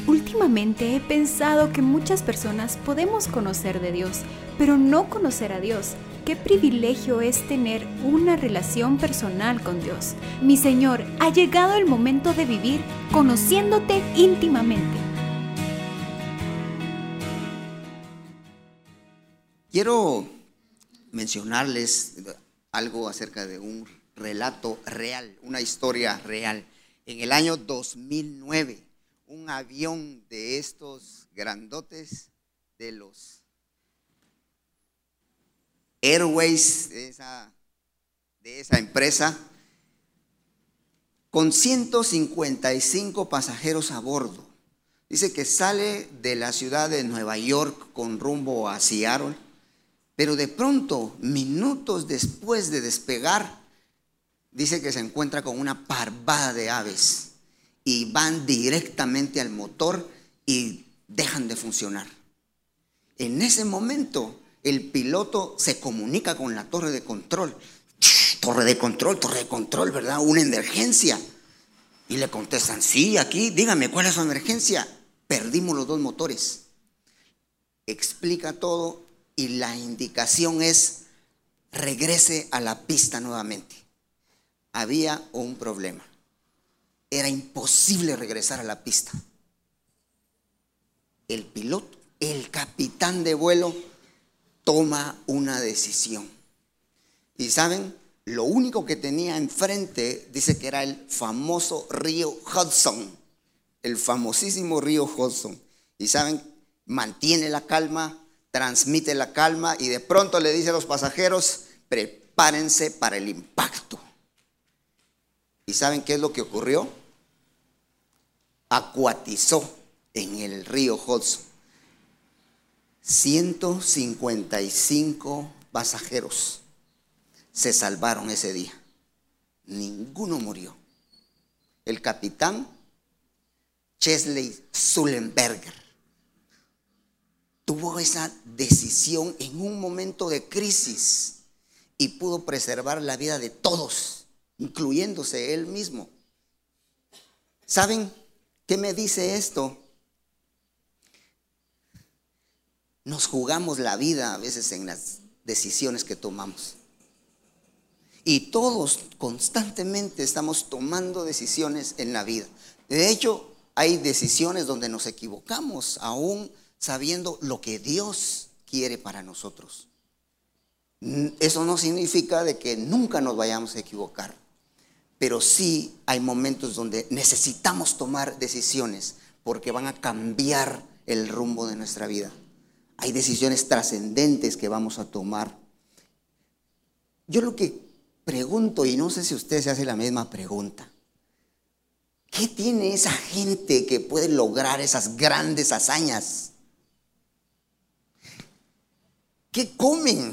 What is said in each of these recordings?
Últimamente he pensado que muchas personas podemos conocer de Dios, pero no conocer a Dios. Qué privilegio es tener una relación personal con Dios. Mi Señor, ha llegado el momento de vivir conociéndote íntimamente. Quiero mencionarles algo acerca de un relato real, una historia real. En el año 2009, un avión de estos grandotes, de los Airways, de esa empresa, con 155 pasajeros a bordo. Dice que sale de la ciudad de Nueva York con rumbo a Seattle, pero de pronto, minutos después de despegar, dice que se encuentra con una parvada de aves y van directamente al motor y dejan de funcionar. En ese momento, el piloto se comunica con la torre de control. Torre de control, ¿verdad? Una emergencia. Y le contestan, sí, aquí, dígame, ¿cuál es su emergencia? Perdimos los dos motores. Explica todo y la indicación es, regrese a la pista nuevamente. Había un problema. Era imposible regresar a la pista. El piloto, el capitán de vuelo, toma una decisión. Y saben, lo único que tenía enfrente, dice que era el famoso río Hudson, el famosísimo río Hudson. Y saben, mantiene la calma, transmite la calma y de pronto le dice a los pasajeros, prepárense para el impacto. ¿Y saben qué es lo que ocurrió? Acuatizó en el río Hudson. 155 pasajeros se salvaron ese día. Ninguno murió. El capitán Chesley Sullenberger tuvo esa decisión en un momento de crisis y pudo preservar la vida de todos, incluyéndose él mismo. ¿Saben qué me dice esto? Nos jugamos la vida a veces en las decisiones que tomamos. Y todos constantemente estamos tomando decisiones en la vida. De hecho, hay decisiones donde nos equivocamos, aún sabiendo lo que Dios quiere para nosotros. Eso no significa de que nunca nos vayamos a equivocar. Pero sí hay momentos donde necesitamos tomar decisiones porque van a cambiar el rumbo de nuestra vida. Hay decisiones trascendentes que vamos a tomar. Yo lo que pregunto, y no sé si usted se hace la misma pregunta, ¿qué tiene esa gente que puede lograr esas grandes hazañas? ¿Qué comen?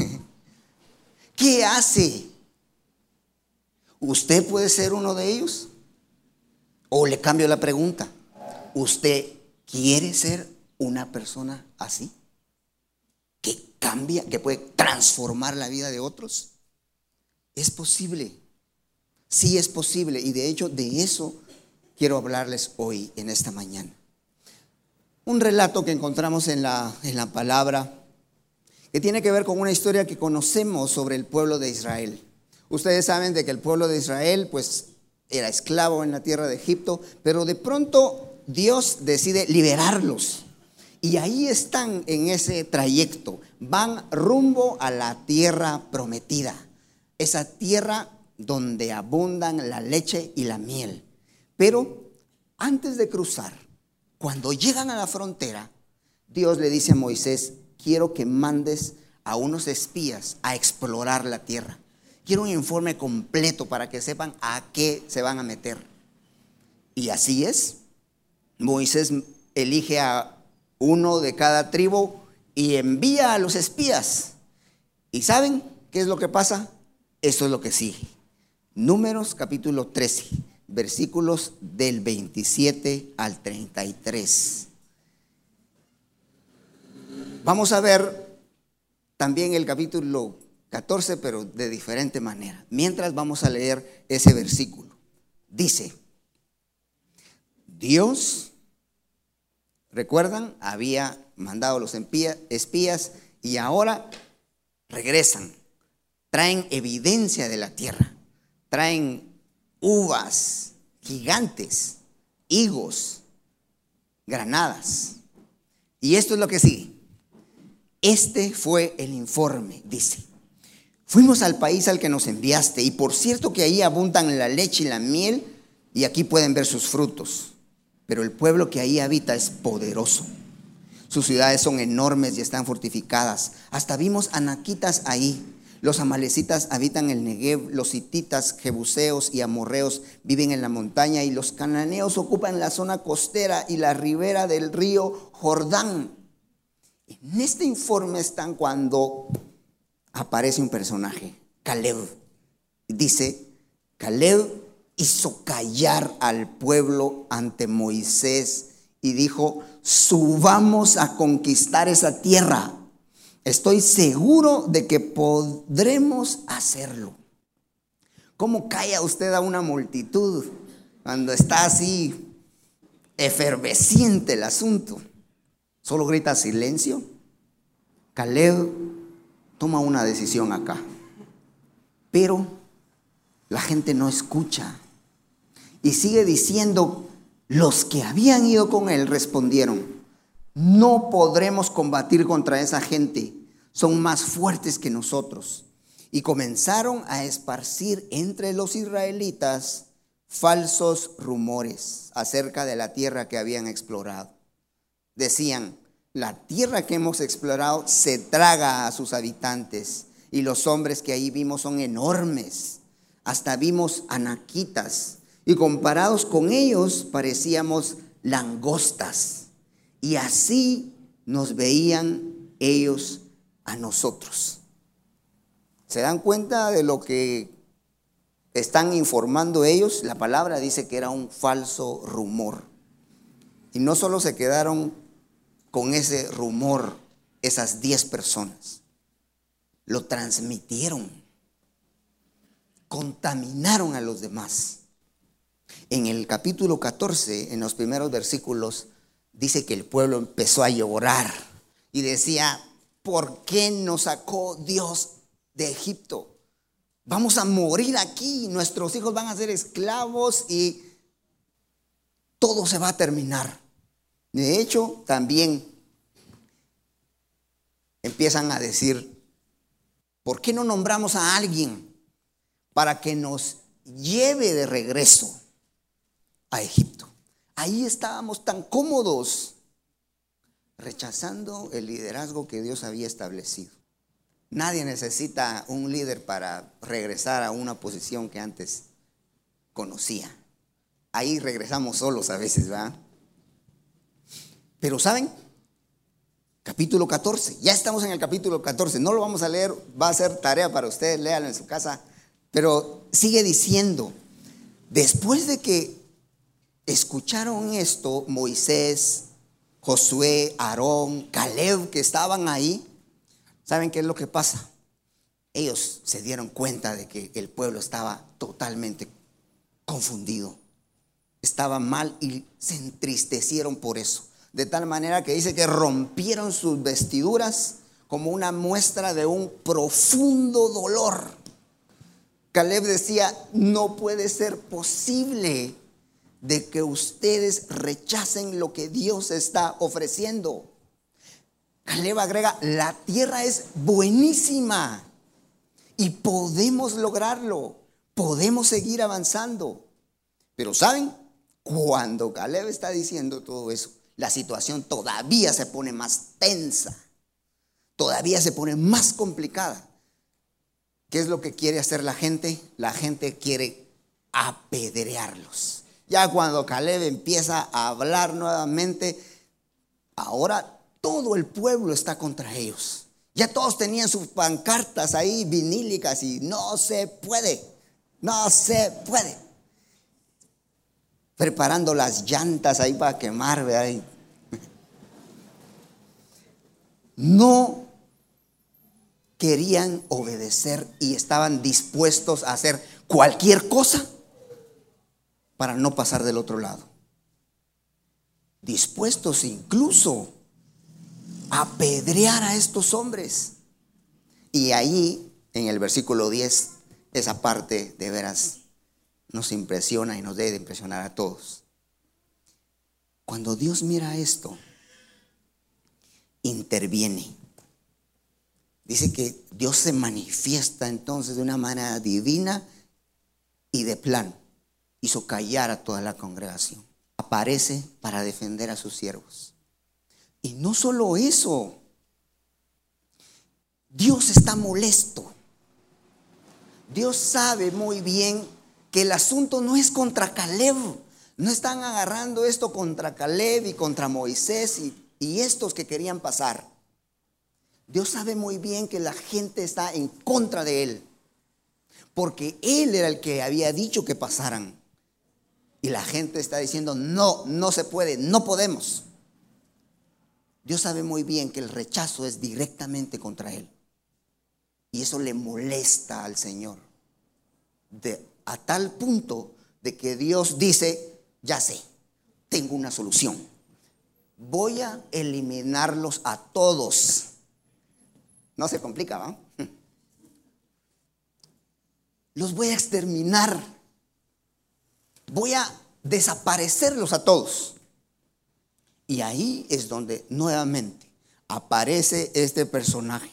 ¿Qué hace? ¿Usted puede ser uno de ellos? O le cambio la pregunta, ¿usted quiere ser una persona así? ¿Que cambia, que puede transformar la vida de otros? Es posible, sí es posible, y de hecho de eso quiero hablarles hoy en esta mañana. Un relato que encontramos en la palabra que tiene que ver con una historia que conocemos sobre el pueblo de Israel. Ustedes saben de que el pueblo de Israel pues era esclavo en la tierra de Egipto, pero de pronto Dios decide liberarlos. Y ahí están en ese trayecto, van rumbo a la tierra prometida, esa tierra donde abundan la leche y la miel. Pero antes de cruzar, cuando llegan a la frontera, Dios le dice a Moisés, quiero que mandes a unos espías a explorar la tierra. Quiero un informe completo para que sepan a qué se van a meter. Y así es. Moisés elige a uno de cada tribu y envía a los espías. ¿Y saben qué es lo que pasa? Esto es lo que sigue. Números capítulo 13, versículos del 27 al 33. Vamos a ver también el capítulo 14, pero de diferente manera. Mientras vamos a leer ese versículo. Dice, Dios ¿Recuerdan? Había mandado los espías y ahora regresan. Traen evidencia de la tierra. Traen uvas gigantes, higos, granadas. Y esto es lo que sigue. Este fue el informe, dice. Fuimos al país al que nos enviaste, y por cierto que ahí abundan la leche y la miel, y aquí pueden ver sus frutos. Pero el pueblo que ahí habita es poderoso. Sus ciudades son enormes y están fortificadas. Hasta vimos anaquitas ahí. Los amalecitas habitan el Negev, los hititas, jebuseos y amorreos viven en la montaña, y los cananeos ocupan la zona costera y la ribera del río Jordán. En este informe están cuando aparece un personaje, Caleb. Dice, Caleb hizo callar al pueblo ante Moisés y dijo: subamos a conquistar esa tierra. Estoy seguro de que podremos hacerlo. ¿Cómo calla usted a una multitud cuando está así efervesciente el asunto? Solo grita silencio. Caleb toma una decisión acá, pero la gente no escucha y sigue diciendo. Los que habían ido con él respondieron: no podremos combatir contra esa gente, son más fuertes que nosotros. Y comenzaron a esparcir entre los israelitas falsos rumores acerca de la tierra que habían explorado. Decían: la tierra que hemos explorado se traga a sus habitantes, y los hombres que ahí vimos son enormes, hasta vimos anaquitas, y comparados con ellos parecíamos langostas, y así nos veían ellos a nosotros. ¿Se dan cuenta de lo que están informando ellos? La palabra dice que era un falso rumor. Y no solo se quedaron con ese rumor esas 10 personas, lo transmitieron, contaminaron a los demás. En el capítulo 14, en los primeros versículos, dice que el pueblo empezó a llorar y decía: ¿por qué nos sacó Dios de Egipto? Vamos a morir aquí, nuestros hijos van a ser esclavos y todo se va a terminar. De hecho, también empiezan a decir: ¿por qué no nombramos a alguien para que nos lleve de regreso a Egipto? Ahí estábamos tan cómodos, rechazando el liderazgo que Dios había establecido. Nadie necesita un líder para regresar a una posición que antes conocía. Ahí regresamos solos a veces, ¿verdad? Pero ¿saben? Capítulo 14, ya estamos en el capítulo 14, no lo vamos a leer, va a ser tarea para ustedes, léalo en su casa, pero sigue diciendo: después de que escucharon esto, Moisés, Josué, Aarón, Caleb, que estaban ahí, ¿saben qué es lo que pasa? Ellos se dieron cuenta de que el pueblo estaba totalmente confundido, estaba mal, y se entristecieron por eso. De tal manera que dice que rompieron sus vestiduras como una muestra de un profundo dolor. Caleb decía: no puede ser posible de que ustedes rechacen lo que Dios está ofreciendo. Caleb agrega: la tierra es buenísima y podemos lograrlo, podemos seguir avanzando. Pero ¿saben? Cuando Caleb está diciendo todo eso, la situación todavía se pone más tensa, todavía se pone más complicada. ¿Qué es lo que quiere hacer la gente? La gente quiere apedrearlos. Ya cuando Caleb empieza a hablar nuevamente, ahora todo el pueblo está contra ellos. Ya todos tenían sus pancartas ahí vinílicas y no se puede, no se puede. Preparando las llantas ahí para quemar, ¿verdad? No querían obedecer y estaban dispuestos a hacer cualquier cosa para no pasar del otro lado. dispuestos incluso a apedrear a estos hombres. Y ahí, en el versículo 10, esa parte de veras nos impresiona y nos debe de impresionar a todos. Cuando Dios mira esto, interviene. Dice que Dios se manifiesta entonces de una manera divina y de plano. Hizo callar a toda la congregación. Aparece para defender a sus siervos. Y no solo eso, Dios está molesto. Dios sabe muy bien que el asunto no es contra Caleb. No están agarrando esto contra Caleb y contra Moisés y estos que querían pasar. Dios sabe muy bien que la gente está en contra de él, porque él era el que había dicho que pasaran. Y la gente está diciendo, no, no se puede, no podemos. Dios sabe muy bien que el rechazo es directamente contra él. Y eso le molesta al Señor. A tal punto de que Dios dice, ya sé, tengo una solución. Voy a eliminarlos a todos. No se complica, ¿va? Los voy a exterminar. Voy a desaparecerlos a todos. Y ahí es donde nuevamente aparece este personaje,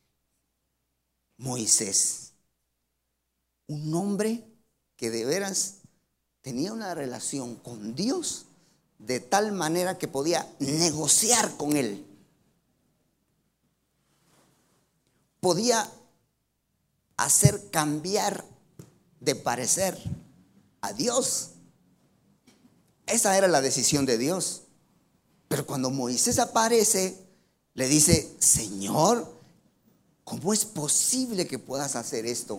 Moisés. Un hombre que de veras tenía una relación con Dios de tal manera que podía negociar con él. Podía hacer cambiar de parecer a Dios. Esa era la decisión de Dios. Pero cuando Moisés aparece, le dice, Señor, ¿cómo es posible que puedas hacer esto?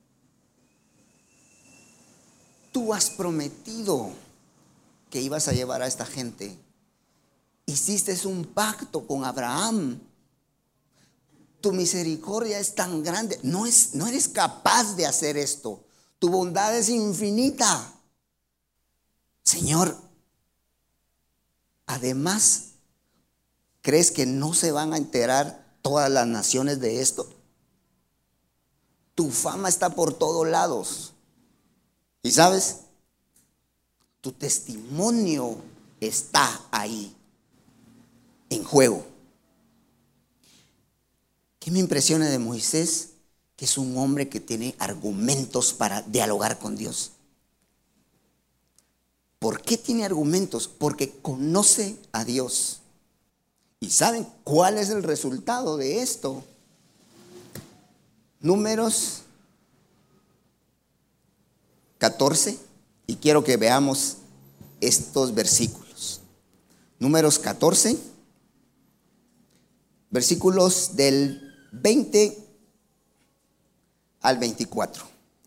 Tú has prometido que ibas a llevar a esta gente. Hiciste un pacto con Abraham. Tu misericordia es tan grande. No eres capaz de hacer esto. Tu bondad es infinita. Señor, además, ¿crees que no se van a enterar todas las naciones de esto? Tu fama está por todos lados. Y sabes, tu testimonio está ahí en juego. ¿Qué me impresiona de Moisés? Que es un hombre que tiene argumentos para dialogar con Dios. ¿Por qué tiene argumentos? Porque conoce a Dios. ¿Y saben cuál es el resultado de esto? Números 14, y quiero que veamos estos versículos. Números 14, versículos del 20 al 24.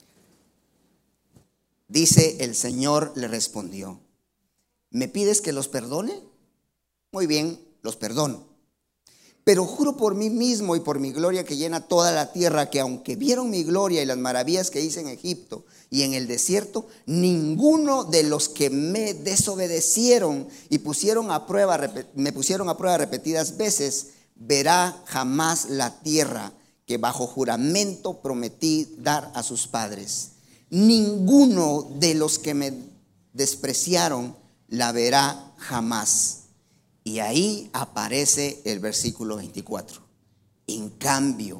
Dice, el Señor le respondió, ¿me pides que los perdone? Muy bien, los perdono. Pero juro por mí mismo y por mi gloria que llena toda la tierra, que aunque vieron mi gloria y las maravillas que hice en Egipto y en el desierto, ninguno de los que me desobedecieron y me pusieron a prueba repetidas veces, verá jamás la tierra que bajo juramento prometí dar a sus padres. Ninguno de los que me despreciaron la verá jamás. Y ahí aparece el versículo 24. En cambio,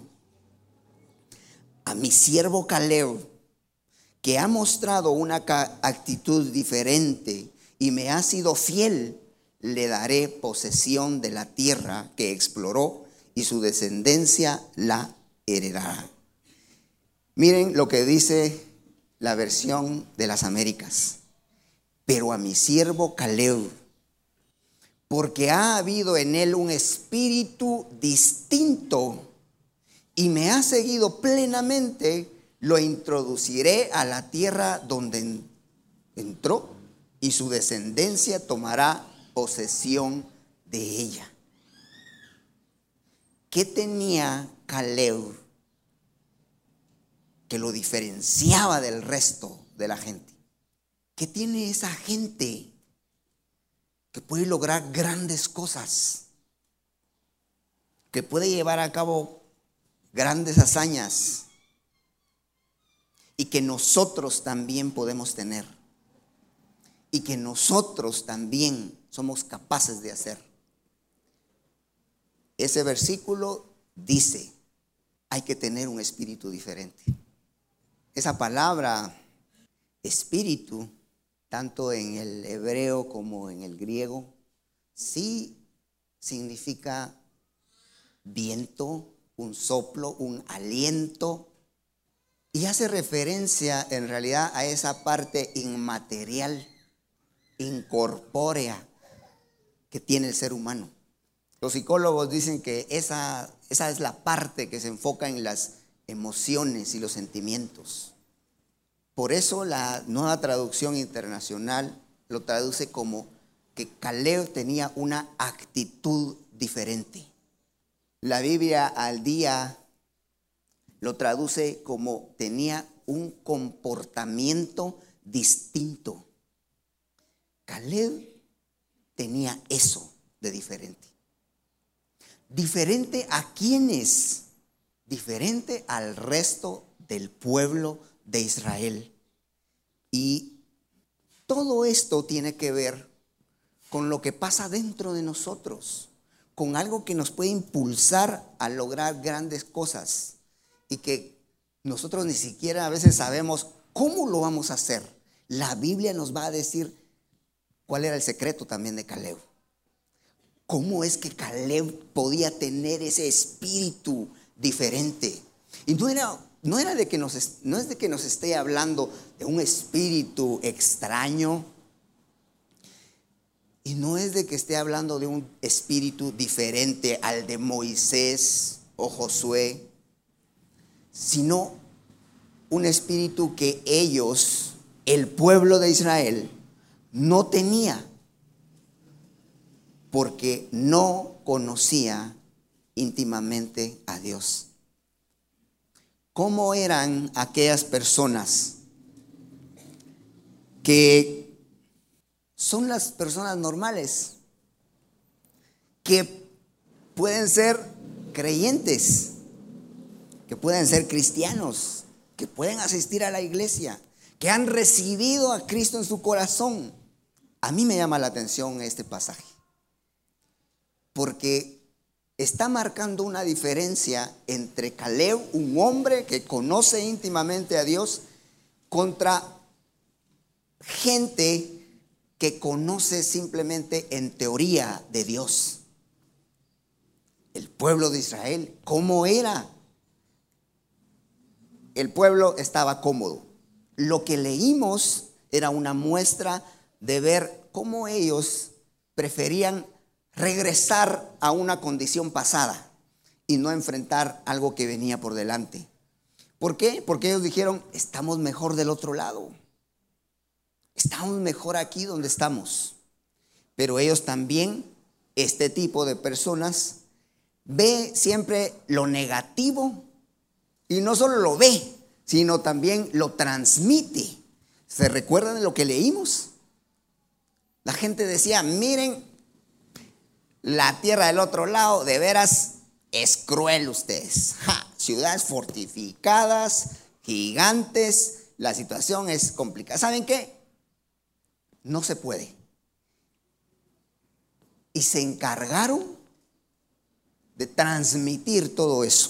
a mi siervo Caleb, que ha mostrado una actitud diferente y me ha sido fiel, le daré posesión de la tierra que exploró y su descendencia la heredará. Miren lo que dice la versión de las Américas. Pero a mi siervo Caleb, porque ha habido en él un espíritu distinto y me ha seguido plenamente, lo introduciré a la tierra donde entró y su descendencia tomará posesión de ella. ¿Qué tenía Caleb que lo diferenciaba del resto de la gente? ¿Qué tiene esa gente? que puede lograr grandes cosas, que puede llevar a cabo grandes hazañas y que nosotros también podemos tener y que nosotros también somos capaces de hacer. Ese versículo dice, hay que tener un espíritu diferente. Esa palabra espíritu, tanto en el hebreo como en el griego, sí significa viento, un soplo, un aliento, y hace referencia en realidad a esa parte inmaterial, incorpórea que tiene el ser humano. Los psicólogos dicen que esa es la parte que se enfoca en las emociones y los sentimientos. Por eso la Nueva Traducción Internacional lo traduce como que Caleb tenía una actitud diferente. La Biblia al día lo traduce como tenía un comportamiento distinto. Caleb tenía eso de diferente. ¿Diferente a quiénes? Diferente al resto del pueblo de Israel. Y todo esto tiene que ver con lo que pasa dentro de nosotros, con algo que nos puede impulsar a lograr grandes cosas y que nosotros ni siquiera a veces sabemos cómo lo vamos a hacer. La Biblia nos va a decir cuál era el secreto también de Caleb. ¿Cómo es que Caleb podía tener ese espíritu diferente? Y no es de que nos esté hablando de un espíritu extraño, y no es de que esté hablando de un espíritu diferente al de Moisés o Josué, sino un espíritu que ellos, el pueblo de Israel, no tenía, porque no conocía íntimamente a Dios. ¿Cómo eran aquellas personas que son las personas normales, que pueden ser creyentes, que pueden ser cristianos, que pueden asistir a la iglesia, que han recibido a Cristo en su corazón? A mí me llama la atención este pasaje, porque está marcando una diferencia entre Caleb, un hombre que conoce íntimamente a Dios, contra gente que conoce simplemente en teoría de Dios. El pueblo de Israel, ¿cómo era? El pueblo estaba cómodo. Lo que leímos era una muestra de ver cómo ellos preferían regresar a una condición pasada y no enfrentar algo que venía por delante. ¿Por qué? Porque ellos dijeron, estamos mejor del otro lado. Estamos mejor aquí donde estamos. Pero ellos también, este tipo de personas, ve siempre lo negativo, y no solo lo ve, sino también lo transmite. ¿Se recuerdan de lo que leímos? La gente decía, miren, la tierra del otro lado, de veras, es cruel ustedes. Ciudades fortificadas, gigantes, la situación es complicada. ¿Saben qué? No se puede. Y se encargaron de transmitir todo eso,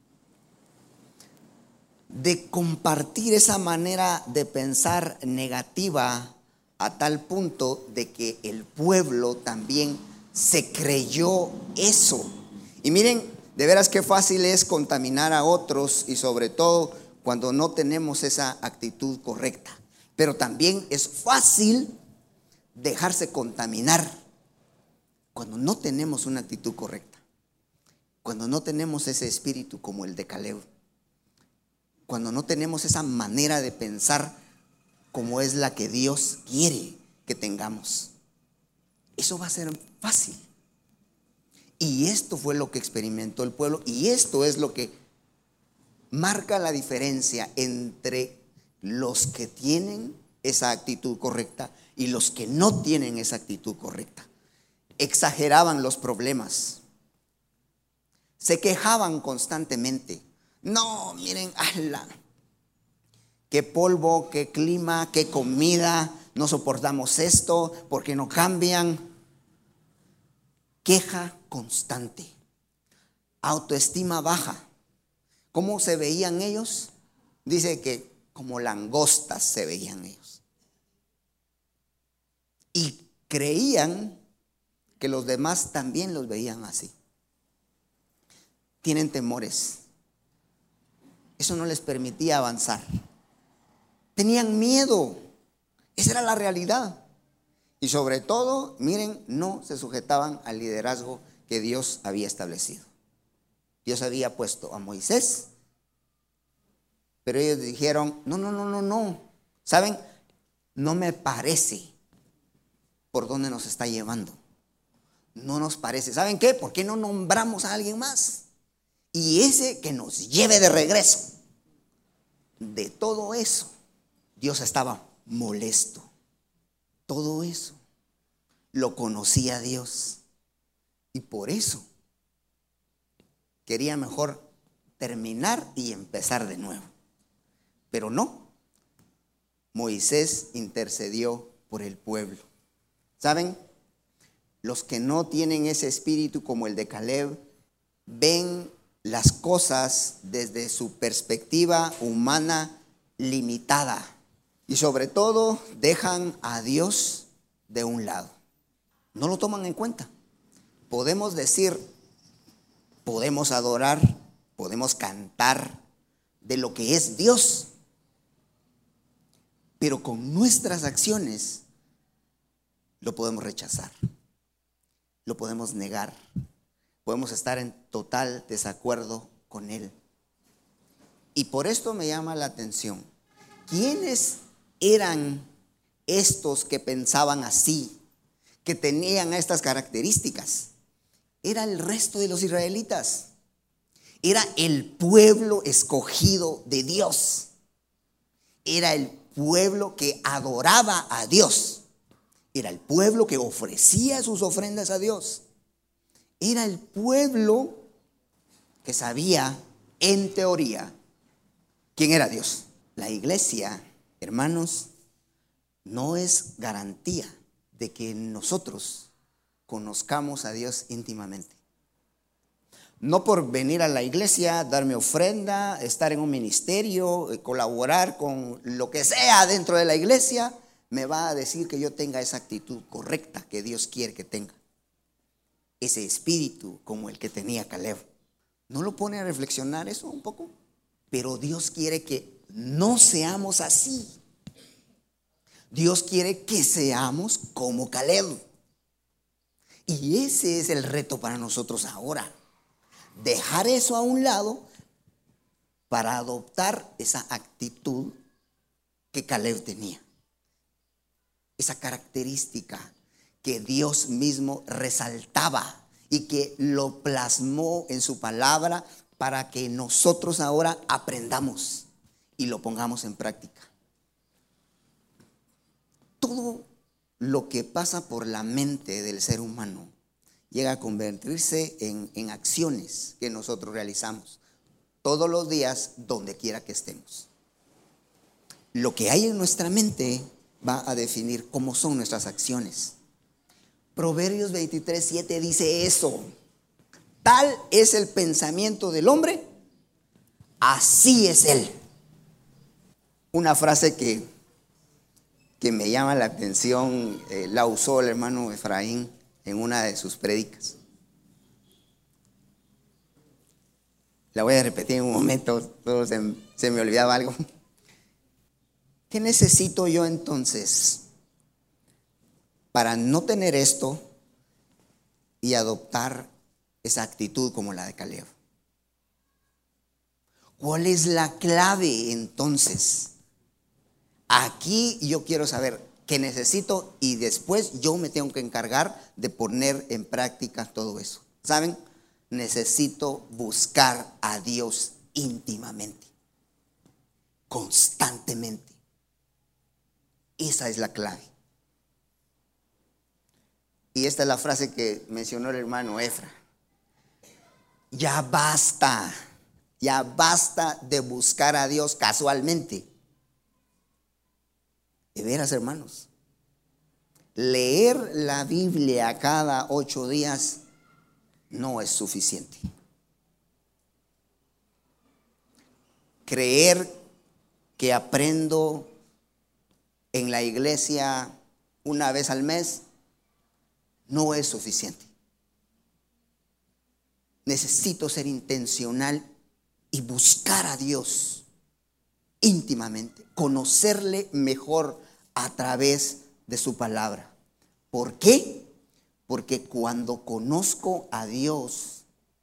de compartir esa manera de pensar negativa a tal punto de que el pueblo también se creyó eso. Y miren, de veras qué fácil es contaminar a otros, y sobre todo cuando no tenemos esa actitud correcta. Pero también es fácil dejarse contaminar cuando no tenemos una actitud correcta, cuando no tenemos ese espíritu como el de Caleb, cuando no tenemos esa manera de pensar como es la que Dios quiere que tengamos. Eso va a ser fácil. Y esto fue lo que experimentó el pueblo, y esto es lo que marca la diferencia entre los que tienen esa actitud correcta y los que no tienen esa actitud correcta. Exageraban los problemas. Se quejaban constantemente. No, miren, ala, qué polvo, qué clima, qué comida, no soportamos esto, porque no cambian. Queja constante. Autoestima baja. ¿Cómo se veían ellos? Dice que como langostas se veían ellos. Y creían que los demás también los veían así. Tienen temores. Eso no les permitía avanzar. Tenían miedo. Esa era la realidad. Y sobre todo, miren, no se sujetaban al liderazgo que Dios había establecido. Dios había puesto a Moisés, pero ellos dijeron, no. ¿Saben? No me parece por dónde nos está llevando. No nos parece. ¿Saben qué? ¿Por qué no nombramos a alguien más? Y ese que nos lleve de regreso. De todo eso, Dios estaba molesto. Todo eso lo conocía Dios. Y por eso quería mejor terminar y empezar de nuevo. Pero no. Moisés intercedió por el pueblo. ¿Saben? Los que no tienen ese espíritu como el de Caleb ven las cosas desde su perspectiva humana limitada y sobre todo dejan a Dios de un lado. No lo toman en cuenta. Podemos decir, podemos adorar, podemos cantar de lo que es Dios, pero con nuestras acciones lo podemos rechazar, lo podemos negar, podemos estar en total desacuerdo con Él. Y por esto me llama la atención. ¿Quiénes eran estos que pensaban así, que tenían estas características? Era el resto de los israelitas. Era el pueblo escogido de Dios. Era el pueblo que adoraba a Dios. Era el pueblo que ofrecía sus ofrendas a Dios. Era el pueblo que sabía, en teoría, quién era Dios. La iglesia, hermanos, no es garantía de que nosotros conozcamos a Dios íntimamente. No por venir a la iglesia, darme ofrenda, estar en un ministerio, colaborar con lo que sea dentro de la iglesia, me va a decir que yo tenga esa actitud correcta que Dios quiere que tenga. Ese espíritu como el que tenía Caleb. ¿No lo pone a reflexionar eso un poco? Pero Dios quiere que no seamos así. Dios quiere que seamos como Caleb. Y ese es el reto para nosotros ahora. Dejar eso a un lado para adoptar esa actitud que Caleb tenía. Esa característica que Dios mismo resaltaba y que lo plasmó en su palabra para que nosotros ahora aprendamos y lo pongamos en práctica. Todo lo que pasa por la mente del ser humano llega a convertirse en acciones que nosotros realizamos todos los días, donde quiera que estemos. Lo que hay en nuestra mente va a definir cómo son nuestras acciones. Proverbios 23:7 dice eso. Tal es el pensamiento del hombre, así es él. Una frase que me llama la atención, la usó el hermano Efraín en una de sus prédicas. La voy a repetir en un momento, todo se me olvidaba algo. ¿Qué necesito yo entonces para no tener esto y adoptar esa actitud como la de Caleb? ¿Cuál es la clave entonces? Aquí yo quiero saber qué necesito y después yo me tengo que encargar de poner en práctica todo eso. ¿Saben? Necesito buscar a Dios íntimamente, constantemente. Esa es la clave. Y esta es la frase que mencionó el hermano Efra. Ya basta de buscar a Dios casualmente. De veras, hermanos, leer la Biblia cada 8 días no es suficiente. Creer que aprendo en la iglesia una vez al mes no es suficiente. Necesito ser intencional y buscar a Dios íntimamente, conocerle mejor a través de su palabra. ¿Por qué? Porque cuando conozco a Dios,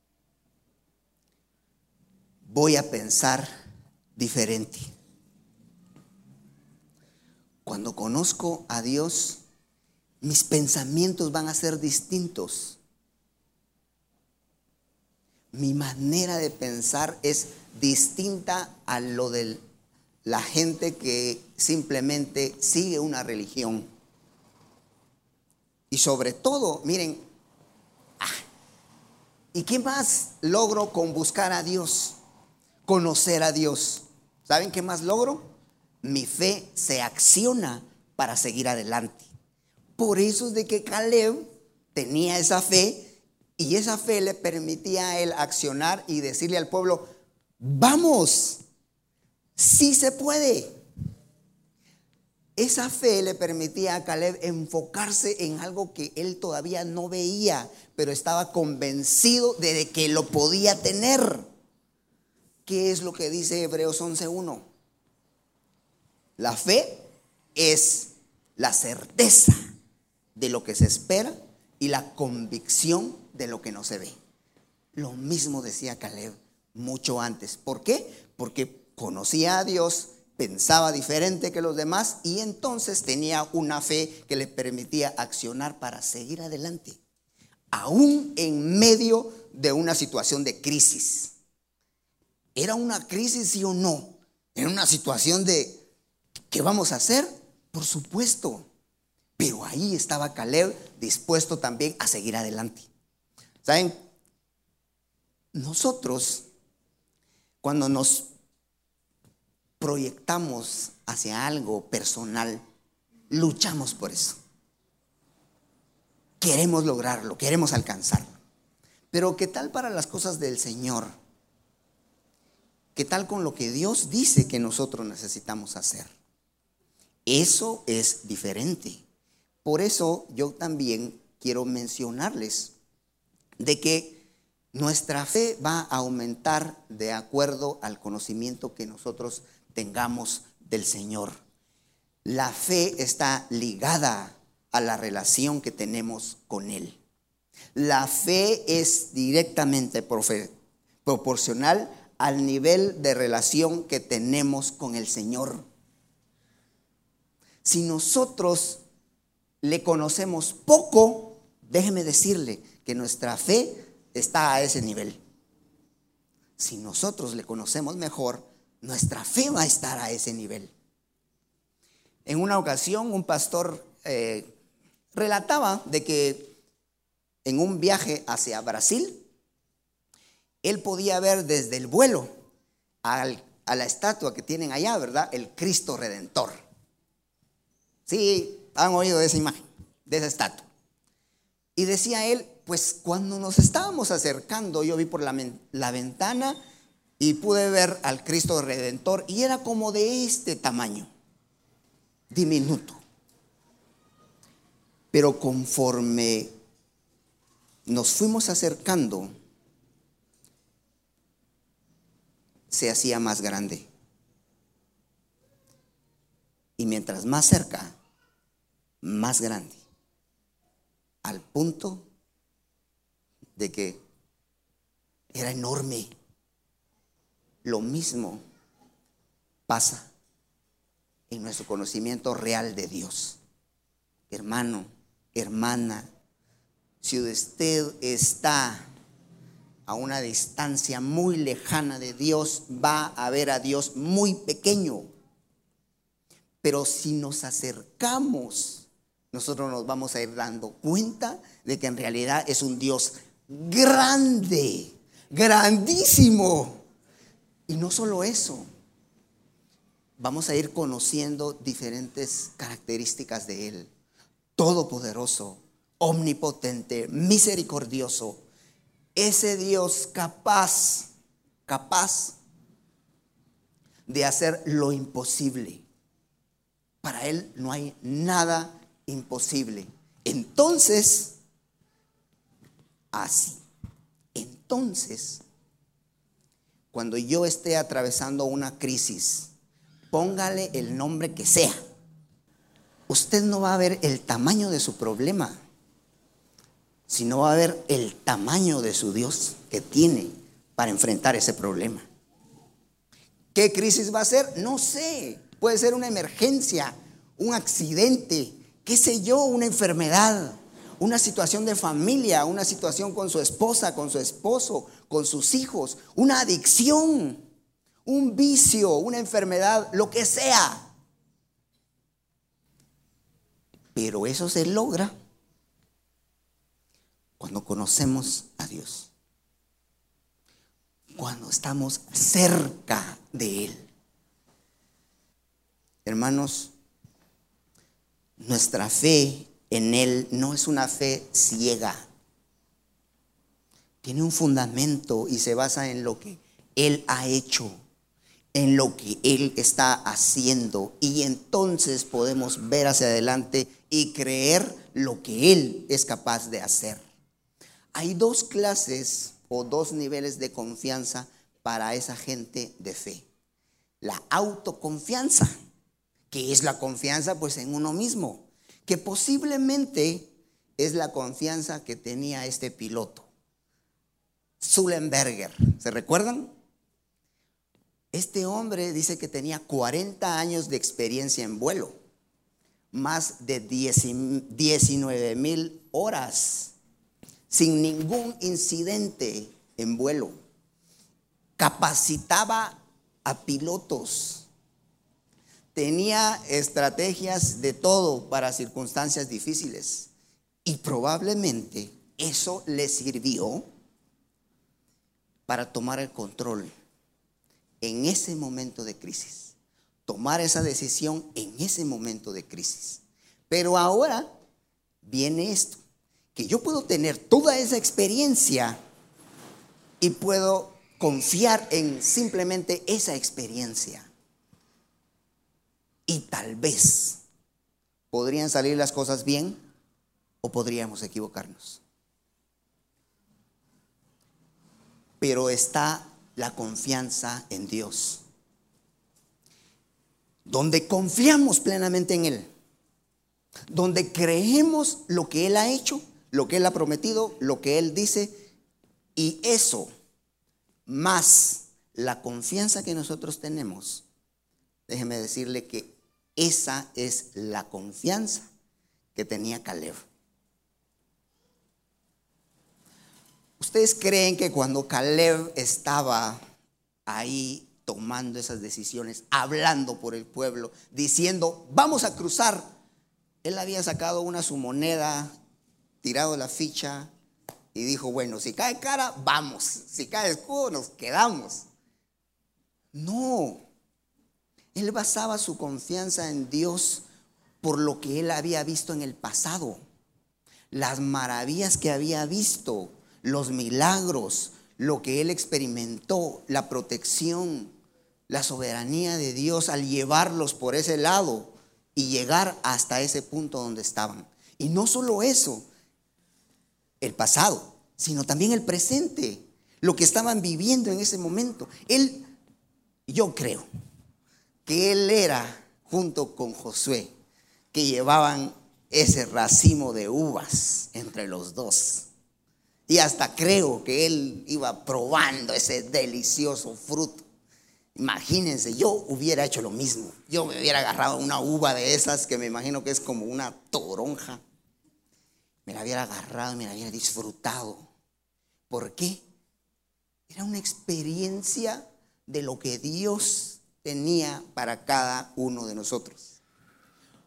voy a pensar diferente. Cuando conozco a Dios, mis pensamientos van a ser distintos. Mi manera de pensar es distinta a lo de la gente que simplemente sigue una religión. Y sobre todo, miren, ¿y qué más logro con buscar a Dios? Conocer a Dios. ¿Saben qué más logro? Mi fe se acciona para seguir adelante. Por eso es de que Caleb tenía esa fe, y esa fe le permitía a él accionar y decirle al pueblo: vamos, sí se puede. Esa fe le permitía a Caleb enfocarse en algo que él todavía no veía, pero estaba convencido de que lo podía tener. ¿Qué es lo que dice Hebreos 11:1? La fe es la certeza de lo que se espera y la convicción de lo que no se ve. Lo mismo decía Caleb mucho antes. ¿Por qué? Porque conocía a Dios, pensaba diferente que los demás y entonces tenía una fe que le permitía accionar para seguir adelante, aún en medio de una situación de crisis. ¿Era una crisis, sí o no? ¿Era una situación de qué vamos a hacer? Por supuesto. Pero ahí estaba Caleb dispuesto también a seguir adelante. ¿Saben? Nosotros, cuando nos proyectamos hacia algo personal, luchamos por eso. Queremos lograrlo, queremos alcanzarlo. Pero ¿qué tal para las cosas del Señor? ¿Qué tal con lo que Dios dice que nosotros necesitamos hacer? Eso es diferente. Por eso yo también quiero mencionarles de que nuestra fe va a aumentar de acuerdo al conocimiento que nosotros tengamos del Señor. La fe está ligada a la relación que tenemos con Él. La fe es directamente proporcional al nivel de relación que tenemos con el Señor. Si nosotros le conocemos poco, déjeme decirle que nuestra fe está a ese nivel. Si nosotros le conocemos mejor, nuestra fe va a estar a ese nivel. En una ocasión, un pastor relataba de que en un viaje hacia Brasil, él podía ver desde el vuelo a la estatua que tienen allá, ¿verdad? El Cristo Redentor. Sí, han oído de esa imagen, de esa estatua. Y decía él, pues cuando nos estábamos acercando, yo vi por la ventana y pude ver al Cristo Redentor y era como de este tamaño, diminuto. Pero conforme nos fuimos acercando, se hacía más grande. Y mientras más cerca, más grande. Al punto de que era enorme. Lo mismo pasa en nuestro conocimiento real de Dios. Hermano, hermana, si usted está a una distancia muy lejana de Dios, va a ver a Dios muy pequeño. Pero si nos acercamos, nosotros nos vamos a ir dando cuenta de que en realidad es un Dios grande, grandísimo. Y no solo eso, vamos a ir conociendo diferentes características de Él. Todopoderoso, omnipotente, misericordioso. Ese Dios capaz de hacer lo imposible. Para Él no hay nada imposible. Entonces, cuando yo esté atravesando una crisis, póngale el nombre que sea, usted no va a ver el tamaño de su problema, sino va a ver el tamaño de su Dios que tiene para enfrentar ese problema. ¿Qué crisis va a ser? No sé. Puede ser una emergencia, un accidente, qué sé yo, una enfermedad, una situación de familia, una situación con su esposa, con su esposo, con sus hijos, una adicción, un vicio, una enfermedad, lo que sea. Pero eso se logra cuando conocemos a Dios, cuando estamos cerca de Él. Hermanos, nuestra fe en Él no es una fe ciega. Tiene un fundamento y se basa en lo que Él ha hecho, en lo que Él está haciendo. Y entonces podemos ver hacia adelante y creer lo que Él es capaz de hacer. Hay dos clases o dos niveles de confianza para esa gente de fe. La autoconfianza, que es la confianza pues en uno mismo, que posiblemente es la confianza que tenía este piloto, Sullenberger. ¿Se recuerdan? Este hombre dice que tenía 40 años de experiencia en vuelo, más de 19,000 horas, sin ningún incidente en vuelo. Capacitaba a pilotos. Tenía estrategias de todo para circunstancias difíciles. Y probablemente eso le sirvió para tomar el control en ese momento de crisis. Tomar esa decisión en ese momento de crisis. Pero ahora viene esto, que yo puedo tener toda esa experiencia y puedo confiar en simplemente esa experiencia. Y tal vez podrían salir las cosas bien o podríamos equivocarnos. Pero está la confianza en Dios, donde confiamos plenamente en Él, donde creemos lo que Él ha hecho, lo que Él ha prometido, lo que Él dice, y eso más la confianza que nosotros tenemos. Déjeme decirle que esa es la confianza que tenía Caleb. ¿Ustedes creen que cuando Caleb estaba ahí tomando esas decisiones, hablando por el pueblo, diciendo vamos a cruzar, él había sacado su moneda, tirado la ficha y dijo, bueno, si cae cara, vamos, si cae escudo, nos quedamos? No. Él basaba su confianza en Dios por lo que él había visto en el pasado, las maravillas que había visto, los milagros, lo que él experimentó, la protección, la soberanía de Dios al llevarlos por ese lado y llegar hasta ese punto donde estaban. Y no solo eso, el pasado, sino también el presente, lo que estaban viviendo en ese momento. Yo creo que él era, junto con Josué, que llevaban ese racimo de uvas entre los dos. Y hasta creo que él iba probando ese delicioso fruto. Imagínense, yo hubiera hecho lo mismo. Yo me hubiera agarrado una uva de esas que me imagino que es como una toronja. Me la hubiera agarrado y me la hubiera disfrutado. ¿Por qué? Era una experiencia de lo que Dios tenía para cada uno de nosotros.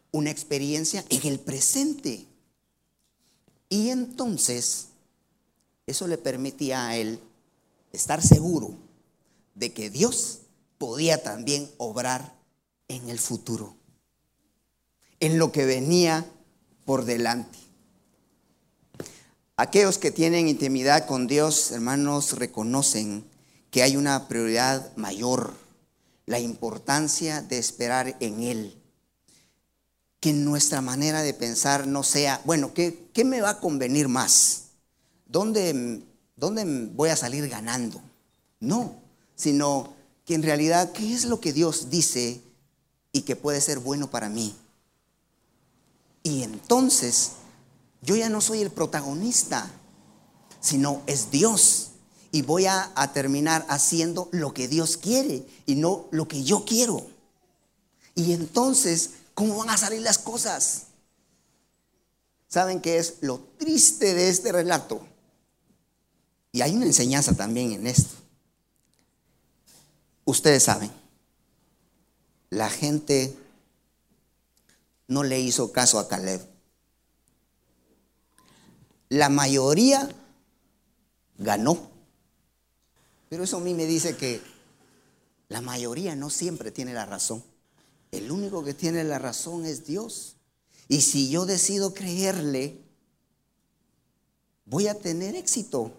una experiencia en el presente. Y entonces eso le permitía a él estar seguro de que Dios podía también obrar en el futuro, en lo que venía por delante. Aquellos que tienen intimidad con Dios, hermanos, reconocen que hay una prioridad mayor, la importancia de esperar en Él. Que nuestra manera de pensar no sea, bueno, ¿qué me va a convenir más? ¿Dónde voy a salir ganando? No, sino que en realidad, ¿qué es lo que Dios dice y que puede ser bueno para mí? Y entonces, yo ya no soy el protagonista, sino es Dios. Y voy a terminar haciendo lo que Dios quiere y no lo que yo quiero. Y entonces, ¿cómo van a salir las cosas? ¿Saben qué es lo triste de este relato? Y hay una enseñanza también en esto. Ustedes saben, la gente no le hizo caso a Caleb. La mayoría ganó. Pero eso a mí me dice que la mayoría no siempre tiene la razón. El único que tiene la razón es Dios. Y si yo decido creerle, voy a tener éxito.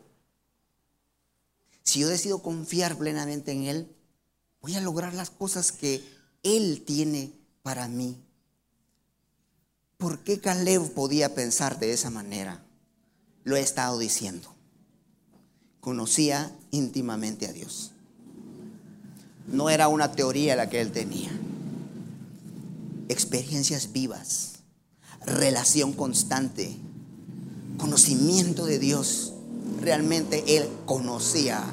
Si yo decido confiar plenamente en Él, voy a lograr las cosas que Él tiene para mí. ¿Por qué Caleb podía pensar de esa manera? Lo he estado diciendo. Conocía íntimamente a Dios. No era una teoría la que él tenía. Experiencias vivas, relación constante, conocimiento de Dios. Realmente él conocía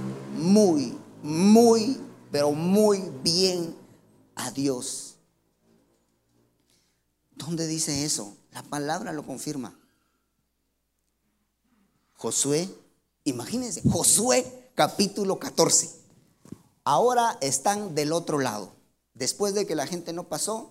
pero muy bien a Dios. ¿Dónde dice eso? La palabra lo confirma. Josué, imagínense, Josué capítulo 14. Ahora están del otro lado. Después de que la gente no pasó,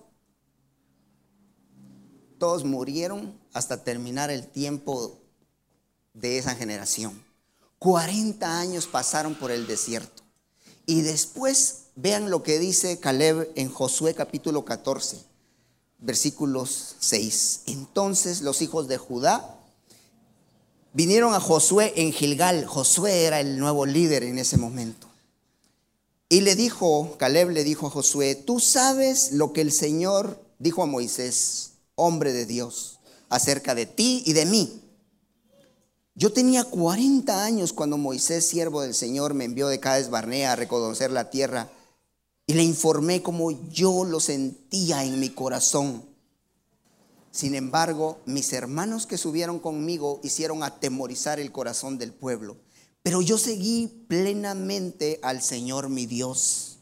todos murieron hasta terminar el tiempo de esa generación. 40 años pasaron por el desierto. Y después vean lo que dice Caleb en Josué capítulo 14, versículos 6. Entonces los hijos de Judá vinieron a Josué en Gilgal. Josué era el nuevo líder en ese momento. Y Caleb le dijo a Josué: tú sabes lo que el Señor dijo a Moisés, hombre de Dios, acerca de ti y de mí. Yo tenía 40 años cuando Moisés, siervo del Señor, me envió de Cades Barnea a reconocer la tierra, y le informé como yo lo sentía en mi corazón. Sin embargo, mis hermanos que subieron conmigo hicieron atemorizar el corazón del pueblo. Pero yo seguí plenamente al Señor mi Dios.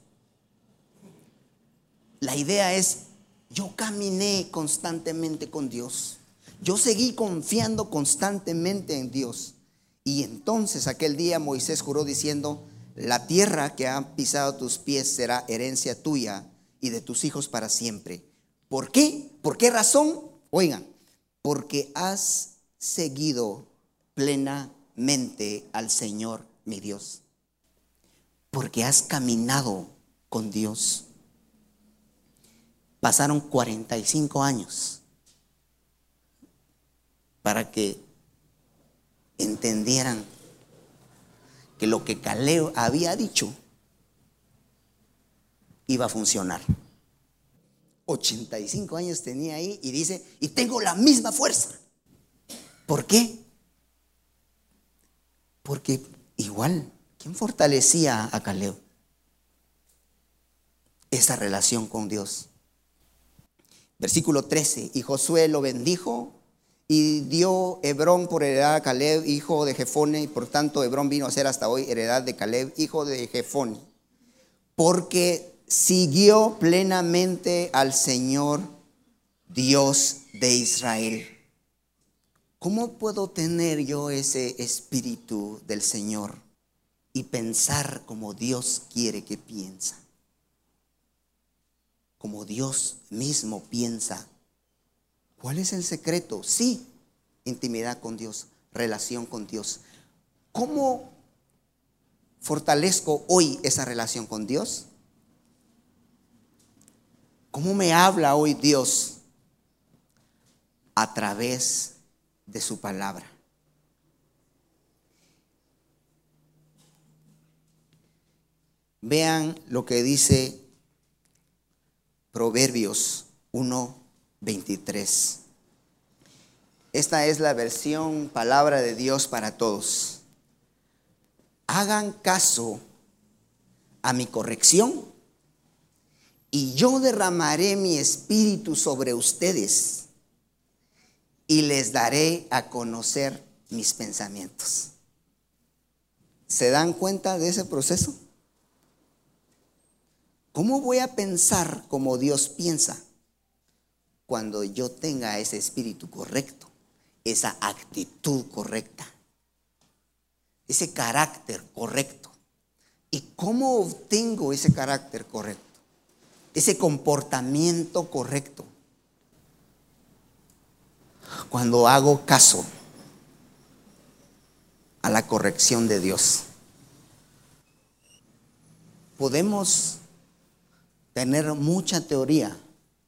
La idea es, yo caminé constantemente con Dios. Yo seguí confiando constantemente en Dios. Y entonces aquel día Moisés juró diciendo: la tierra que han pisado tus pies será herencia tuya y de tus hijos para siempre. ¿Por qué? ¿Por qué razón? Oigan, porque has seguido plenamente al Señor mi Dios. Porque has caminado con Dios. Pasaron 45 años para que entendieran que lo que Caleb había dicho iba a funcionar. 85 años tenía ahí y dice: y tengo la misma fuerza. ¿Por qué? Porque igual, ¿quién fortalecía a Caleb? Esa relación con Dios. Versículo 13: y Josué lo bendijo y dio Hebrón por heredad a Caleb, hijo de Jefone, y por tanto Hebrón vino a ser hasta hoy heredad de Caleb, hijo de Jefone, porque siguió plenamente al Señor Dios de Israel. ¿Cómo puedo tener yo ese espíritu del Señor y pensar como Dios quiere que piensa? Como Dios mismo piensa ¿Cuál es el secreto? Sí, intimidad con Dios, relación con Dios. ¿Cómo fortalezco hoy esa relación con Dios? ¿Cómo me habla hoy Dios? A través de su palabra. Vean lo que dice Proverbios 1:23. Esta es la versión palabra de Dios para todos. Hagan caso a mi corrección y yo derramaré mi espíritu sobre ustedes y les daré a conocer mis pensamientos. ¿Se dan cuenta de ese proceso? ¿Cómo voy a pensar como Dios piensa? Cuando yo tenga ese espíritu correcto, esa actitud correcta, ese carácter correcto. ¿Y cómo obtengo ese carácter correcto? Ese comportamiento correcto. Cuando hago caso a la corrección de Dios. Podemos tener mucha teoría,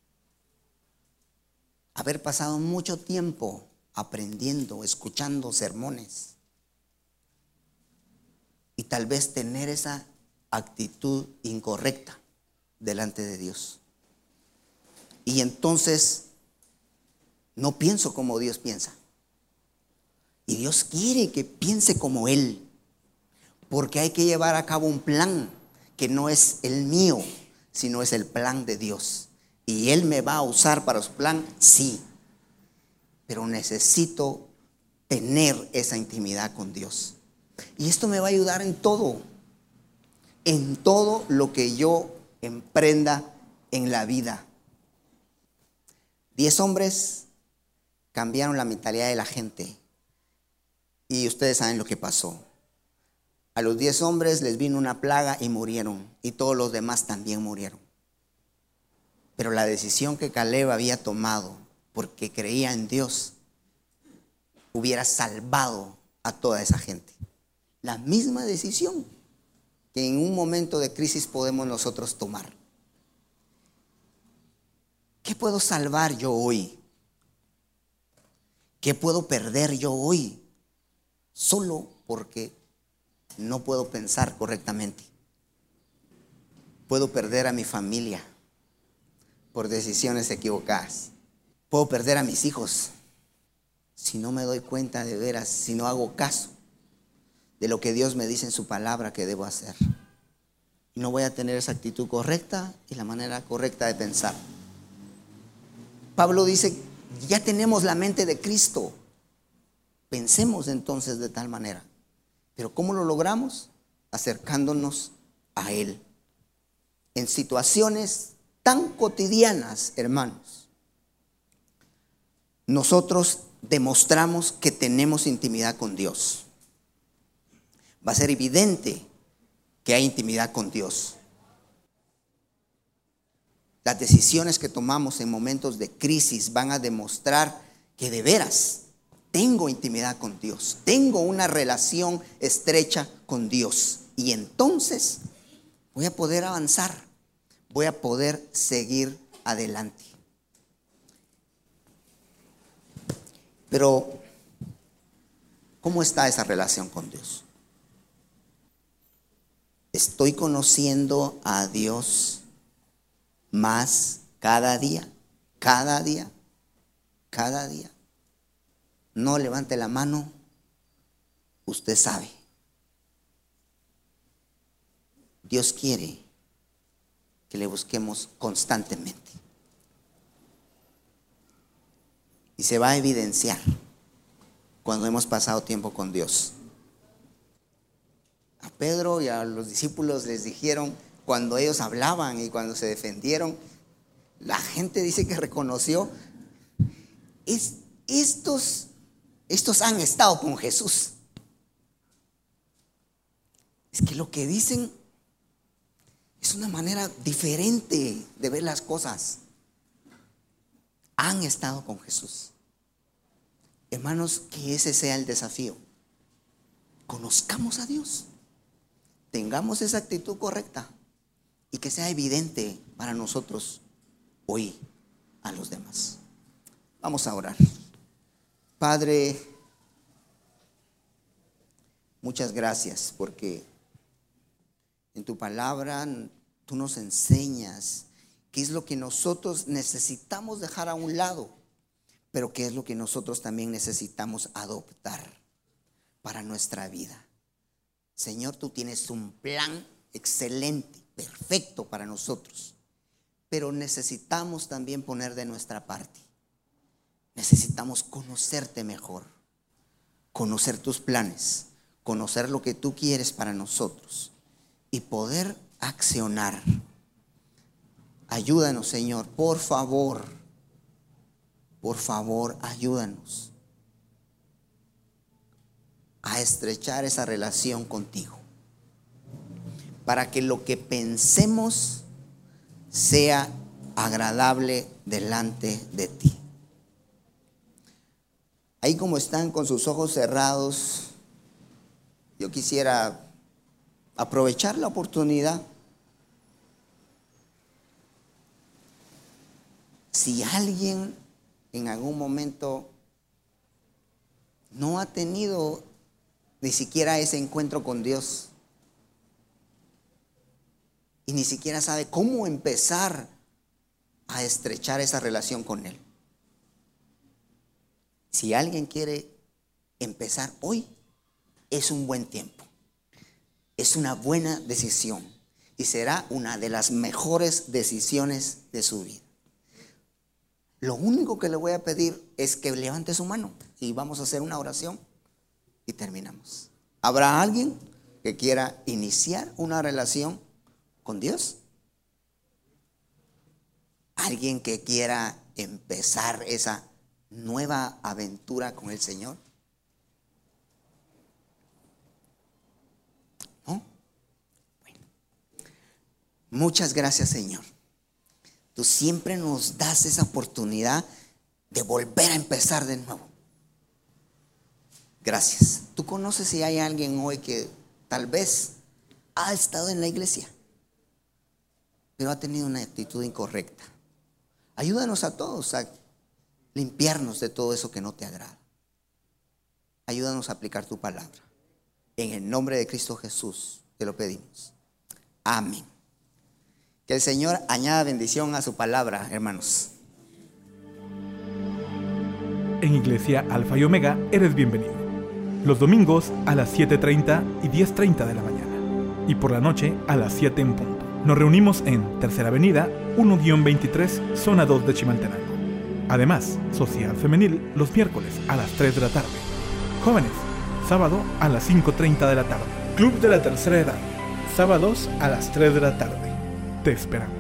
haber pasado mucho tiempo aprendiendo, escuchando sermones y tal vez tener esa actitud incorrecta delante de Dios. Y entonces no pienso como Dios piensa. Y Dios quiere que piense como Él, porque hay que llevar a cabo un plan que no es el mío, sino es el plan de Dios. Y Él me va a usar para su plan, sí. Pero necesito tener esa intimidad con Dios. Y esto me va a ayudar en todo lo que yo emprenda en la vida. 10 hombres cambiaron la mentalidad de la gente. Y ustedes saben lo que pasó. A los 10 hombres les vino una plaga y murieron. Y todos los demás también murieron. Pero la decisión que Caleb había tomado, porque creía en Dios, hubiera salvado a toda esa gente. La misma decisión que en un momento de crisis podemos nosotros tomar. ¿Qué puedo salvar yo hoy? ¿Qué puedo perder yo hoy? Solo porque no puedo pensar correctamente. Puedo perder a mi familia por decisiones equivocadas. Puedo perder a mis hijos si no me doy cuenta de veras, si no hago caso de lo que Dios me dice en su palabra que debo hacer. Y no voy a tener esa actitud correcta y la manera correcta de pensar. Pablo dice, ya tenemos la mente de Cristo. Pensemos entonces de tal manera. Pero ¿cómo lo logramos? Acercándonos a Él. En situaciones tan cotidianas, hermanos, nosotros demostramos que tenemos intimidad con Dios. Va a ser evidente que hay intimidad con Dios. Las decisiones que tomamos en momentos de crisis van a demostrar que de veras tengo intimidad con Dios, tengo una relación estrecha con Dios. Y entonces voy a poder avanzar, voy a poder seguir adelante. Pero, ¿cómo está esa relación con Dios? ¿Estoy conociendo a Dios más cada día? Cada día, cada día. No levante la mano, usted sabe. Dios quiere que le busquemos constantemente. Y se va a evidenciar cuando hemos pasado tiempo con Dios. A Pedro y a los discípulos les dijeron, cuando ellos hablaban y cuando se defendieron, la gente dice que reconoció, estos han estado con Jesús. Es que lo que dicen es una manera diferente de ver las cosas. han estado con Jesús. Hermanos, que ese sea el desafío. Conozcamos a Dios, tengamos esa actitud correcta y que sea evidente para nosotros hoy a los demás. Vamos a orar. Padre, muchas gracias porque en tu palabra tú nos enseñas qué es lo que nosotros necesitamos dejar a un lado, pero qué es lo que nosotros también necesitamos adoptar para nuestra vida. Señor, tú tienes un plan excelente, perfecto para nosotros, pero necesitamos también poner de nuestra parte. Necesitamos conocerte mejor, conocer tus planes, conocer lo que tú quieres para nosotros y poder accionar. Ayúdanos, Señor, por favor, ayúdanos a estrechar esa relación contigo, para que lo que pensemos sea agradable delante de ti. Ahí como están con sus ojos cerrados, yo quisiera aprovechar la oportunidad. Si alguien en algún momento no ha tenido ni siquiera ese encuentro con Dios y ni siquiera sabe cómo empezar a estrechar esa relación con Él, si alguien quiere empezar hoy, es un buen tiempo, es una buena decisión y será una de las mejores decisiones de su vida. Lo único que le voy a pedir es que levante su mano y vamos a hacer una oración y terminamos. ¿Habrá alguien que quiera iniciar una relación con Dios? ¿Alguien que quiera empezar esa nueva aventura con el Señor? ¿No? Bueno. Muchas gracias, Señor. Tú siempre nos das esa oportunidad de volver a empezar de nuevo. Gracias. Tú conoces si hay alguien hoy que tal vez ha estado en la iglesia, pero ha tenido una actitud incorrecta. Ayúdanos a todos a limpiarnos de todo eso que no te agrada. Ayúdanos a aplicar tu palabra. En el nombre de Cristo Jesús te lo pedimos. Amén. Que el Señor añada bendición a su palabra, hermanos. En Iglesia Alfa y Omega eres bienvenido. Los domingos a las 7:30 y 10:30 de la mañana. Y por la noche a las 7 en punto. Nos reunimos en Tercera Avenida, 1-23, Zona 2 de Chimaltenango. Además, Social Femenil los miércoles a las 3 de la tarde. Jóvenes, sábado a las 5:30 de la tarde. Club de la Tercera Edad, sábados a las 3 de la tarde. Te esperamos.